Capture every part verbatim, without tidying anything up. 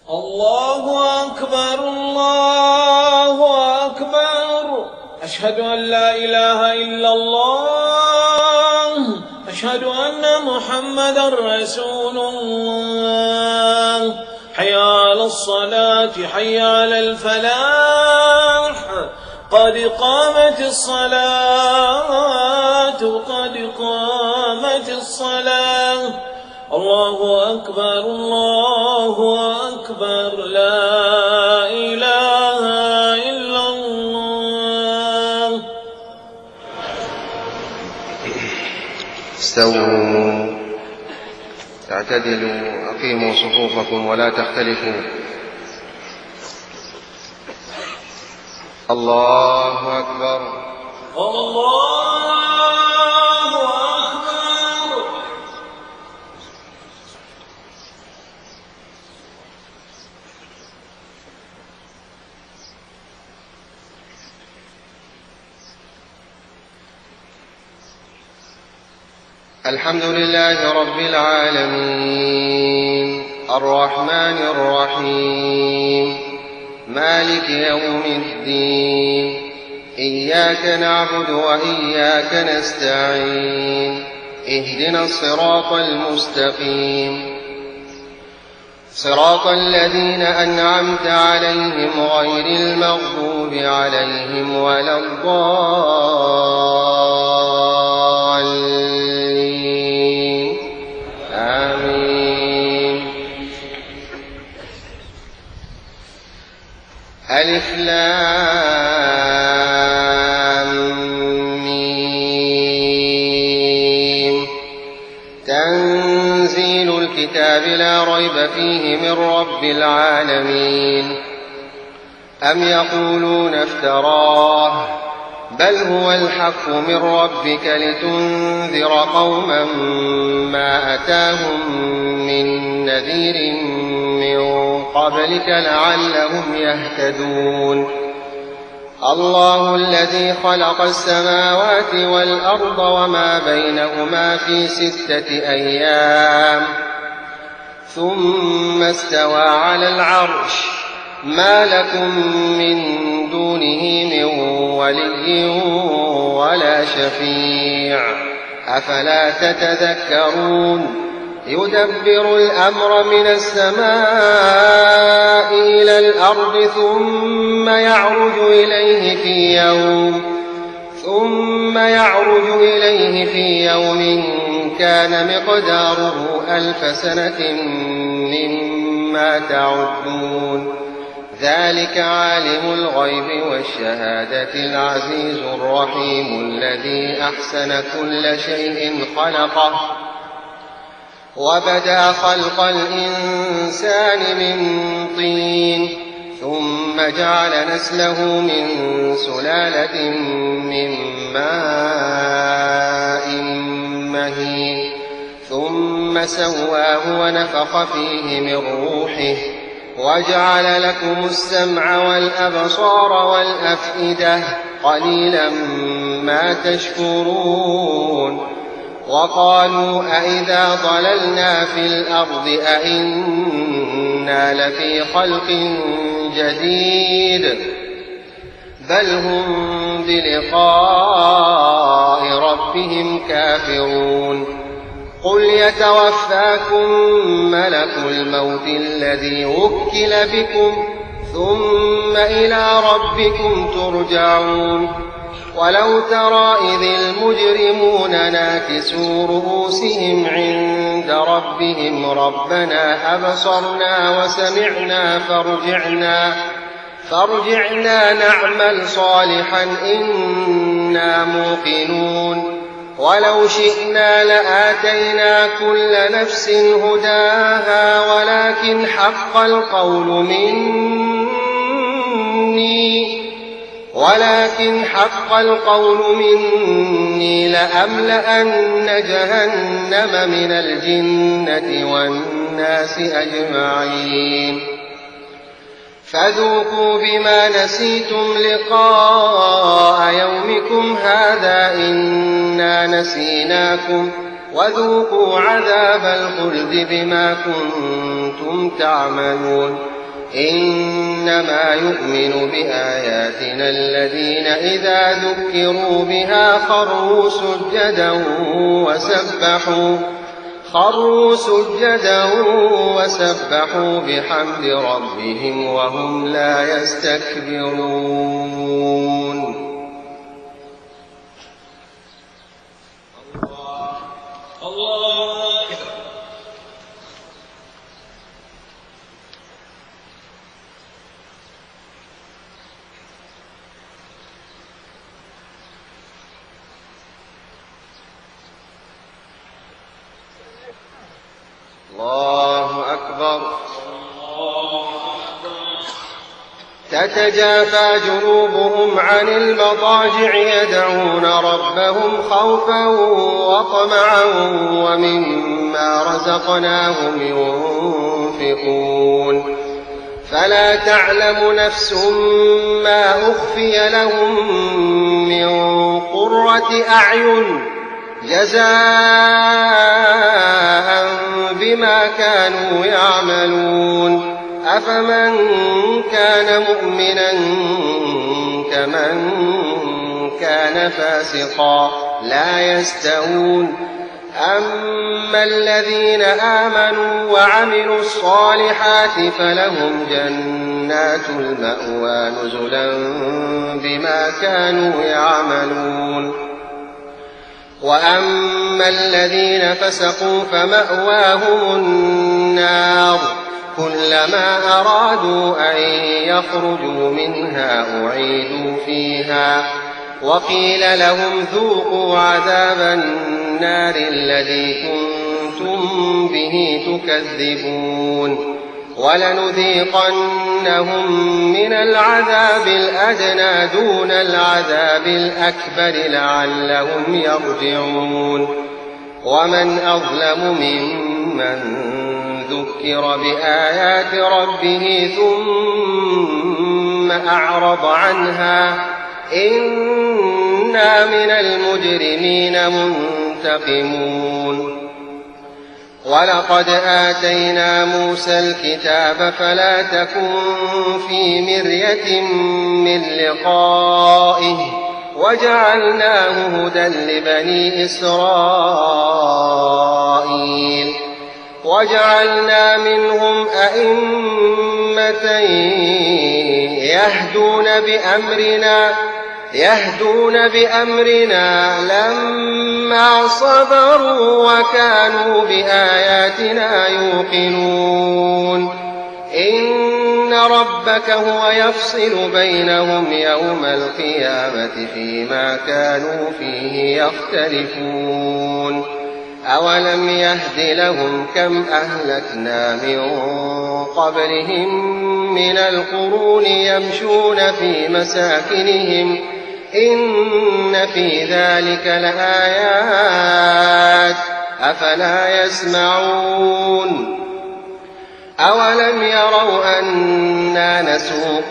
الله أكبر الله أكبر. أشهد أن لا إله إلا الله. أشهد أن محمدا رسول الله. حي على الصلاة حي على الفلاح. قد قامت الصلاة قد قامت الصلاة. الله أكبر الله أكبر. لا إله إلا الله. استووا اعتدلوا أقيموا صفوفكم ولا تختلفوا. الله أكبر الله أكبر. الحمد لله رب العالمين الرحمن الرحيم مالك يوم الدين. إياك نعبد وإياك نستعين. اهدنا الصراط المستقيم صراط الذين أنعمت عليهم غير المغضوب عليهم ولا الضالين. آمين. ألف لام ميم. تنزيل الكتاب لا ريب فيه من رب العالمين. أم يقولون افتراه بل هو الحق من ربك لتنذر قوما ما أتاهم من نذير من قبلك لعلهم يهتدون. الله الذي خلق السماوات والأرض وما بينهما في ستة أيام ثم استوى على العرش. ما لكم من دونه من ولي ولا شفيع أفلا تتذكرون. يدبر الأمر من السماء إلى الأرض ثم يعرج إليه في يوم ثم يعرج إليه في يوم كان مقداره ألف سنة مما تعدون. ذلك عالم الغيب والشهادة العزيز الرحيم الذي أحسن كل شيء خلقه وبدأ خلق الإنسان من طين ثم جعل نسله من سلالة من ماء مهين ثم سواه ونفخ فيه من روحه وجعل لكم السمع والأبصار والأفئدة قليلا ما تشكرون. وقالوا أئذا ضللنا في الأرض أئنا لفي خلق جديد بل هم بلقاء ربهم كافرون. قل يتوفاكم ملك الموت الذي وكل بكم ثم إلى ربكم ترجعون. ولو ترى إذ المجرمون ناكسوا رؤوسهم عند ربهم ربنا أبصرنا وسمعنا فارجعنا فارجعنا نعمل صالحا إنا موقنون. ولو شئنا لآتينا كل نفس هداها ولكن حق القول مني ولكن حق القول مني لأملأن جهنم من الجنة والناس أجمعين. فذوقوا بما نسيتم لقاء يومكم هذا إنا نسيناكم وذوقوا عذاب الخلد بما كنتم تعملون. إنما يؤمن بآياتنا الذين إذا ذكروا بها خروا سجدا وسبحوا خروا سجدا وسبحوا بحمد ربهم وهم لا يستكبرون. الله أكبر. تتجافى جنوبهم عن المضاجع يدعون ربهم خوفا وطمعا ومما رزقناهم ينفقون فلا تعلم نفس ما أخفي لهم من قرة أعين جزاء بما كانوا يعملون أفمن كان مؤمنا كمن كان فاسقا لا يستوون أما الذين آمنوا وعملوا الصالحات فلهم جنات المأوى نزلا بما كانوا يعملون وأما الذين فسقوا فمأواهم النار كلما أرادوا أن يخرجوا منها أعيدوا فيها وقيل لهم ذوقوا عذاب النار الذي كنتم به تكذبون ولنذيقنهم من العذاب الأدنى دون العذاب الأكبر لعلهم يرجعون ومن أظلم ممن ذكر بآيات ربه ثم أعرض عنها إنا من المجرمين منتقمون ولقد آتينا موسى الكتاب فلا تكن في مرية من لقائه وجعلناه هدى لبني إسرائيل وجعلنا منهم أئمة يهدون بأمرنا يهدون بأمرنا لما صبروا وكانوا بآياتنا يوقنون إن ربك هو يفصل بينهم يوم القيامة فيما كانوا فيه يختلفون أولم يهد لهم كم أهلكنا من قبلهم من القرون يمشون في مساكنهم إن في ذلك لآيات أفلا يسمعون أولم يروا أنا نسوق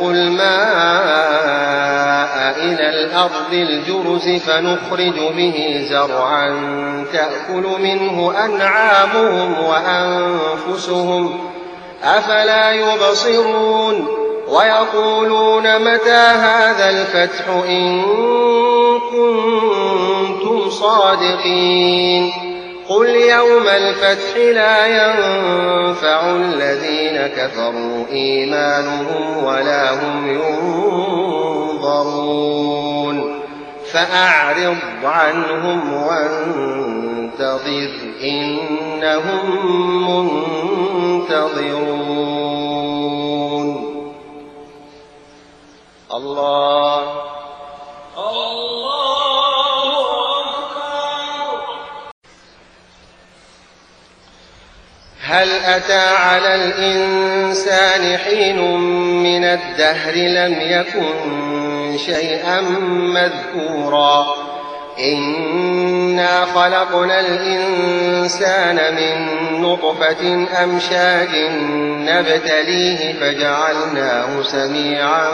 الماء إلى الأرض الجرز فنخرج به زرعا تأكل منه أنعامهم وأنفسهم أفلا يبصرون ويقولون متى هذا الفتح إن كنتم صادقين قل يوم الفتح لا ينفع الذين كفروا إيمانهم ولا هم ينظرون فأعرض عنهم وانتظر إنهم منتظرون. الله هل أتى على الإنسان حين من الدهر لم يكن شيئا مذكورا إنا خلقنا الإنسان من نطفة أمشاج نبتليه فجعلناه سميعا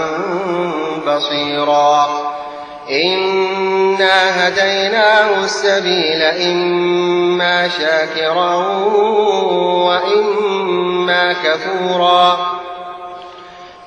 بصيرا إنا هديناه السبيل إما شاكرا وإما كفورا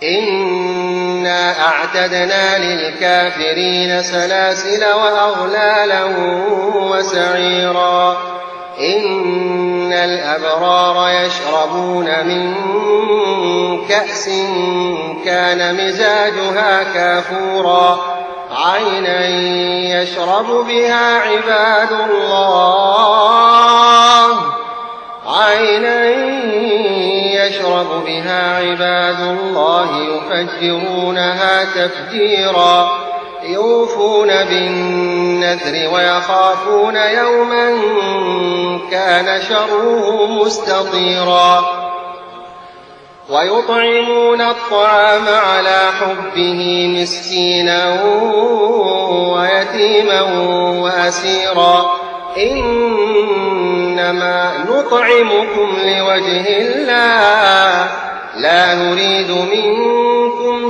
إنا أعتدنا للكافرين سلاسل وأغلالا وسعيرا إن الأبرار يشربون من كأس كان مزاجها كافورا عينا يشرب بها عباد الله عينا يشرب بها عباد الله يفجرونها تفجيرا يوفون بالنذر ويخافون يوما كان شره مستطيرا ويطعمون الطعام على حبه مسكينا ويتيما وأسيرا إنما نطعمكم لوجه الله لا نريد منكم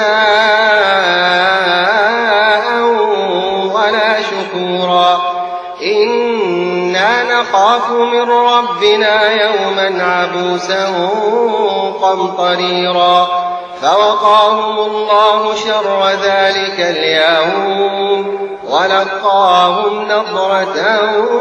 جزاء ولا شكورا إنا نخاف من ربنا يوما عبوسا قمطريرا فوقاهم الله شر ذلك اليوم ولقاهم نضرة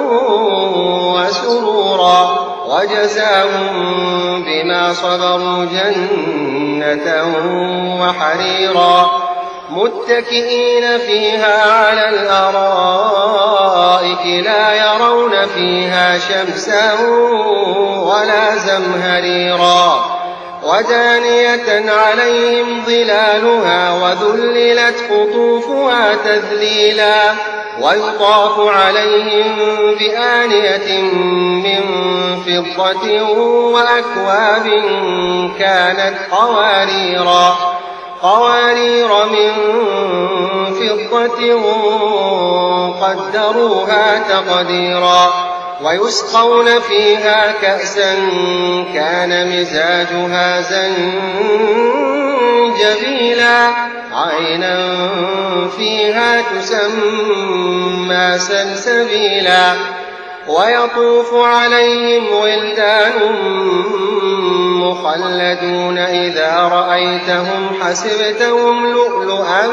وسرورا وجزاهم بما صبروا جنة وحريرا متكئين فيها على الأرائك لا يرون فيها شمسا ولا زمهريرا ودانية عليهم ظلالها وذللت قطوفها تذليلا ويطاف عليهم بآنية من فضة وأكواب كانت قواريرا قوارير من فضة قدروها تقديرا ويسقون فيها كأسا كان مزاجها زنجبيلا عينا فيها تسمى سلسبيلا ويطوف عليهم ولدان مخلدون إذا رأيتهم حسبتهم لؤلؤا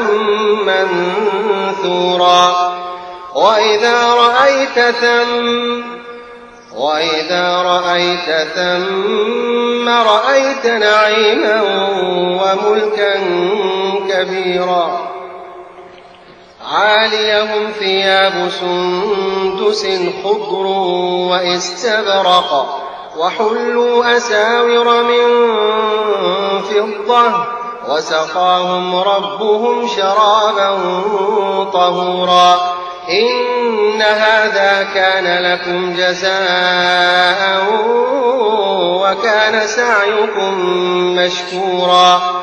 منثورا وإذا رأيت ثم وإذا رأيت ثم رأيت نعيما وملكا كبيرا عاليهم ثياب سندس خضر واستبرق وحلوا أساور من فضة وسقاهم ربهم شرابا طهورا إن هذا كان لكم جزاء وكان سعيكم مشكورا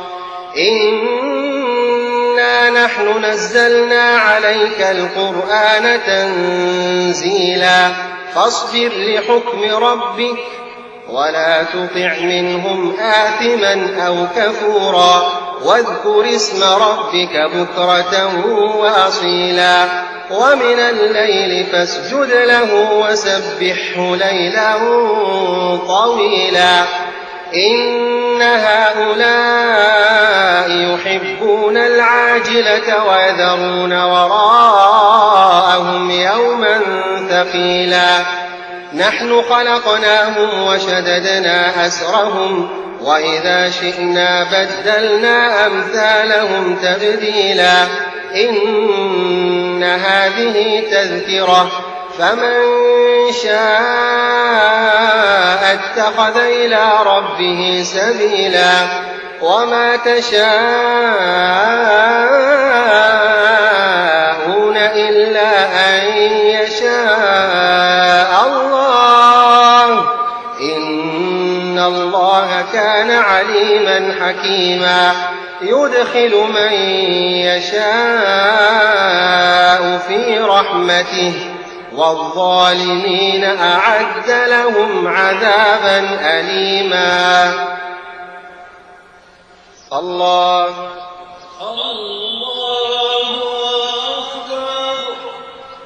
إنا نحن نزلنا عليك القرآن تنزيلا فاصبر لحكم ربك ولا تطع منهم آثما أو كفورا واذكر اسم ربك بكرة وأصيلا ومن الليل فاسجد له وسبحه ليلا طويلا إن هؤلاء يحبون العاجلة ويذرون وراءهم يوما ثقيلا نحن خلقناهم وشددنا أسرهم وإذا شئنا بدلنا أمثالهم تبديلا إن هذه تذكرة فمن شاء اتخذ إلى ربه سبيلا وما تشاءون إلا أن يشاء الله إن الله كان عليما حكيما يدخل من يشاء في رحمته والظالمين أعد لهم عذابا أليما الله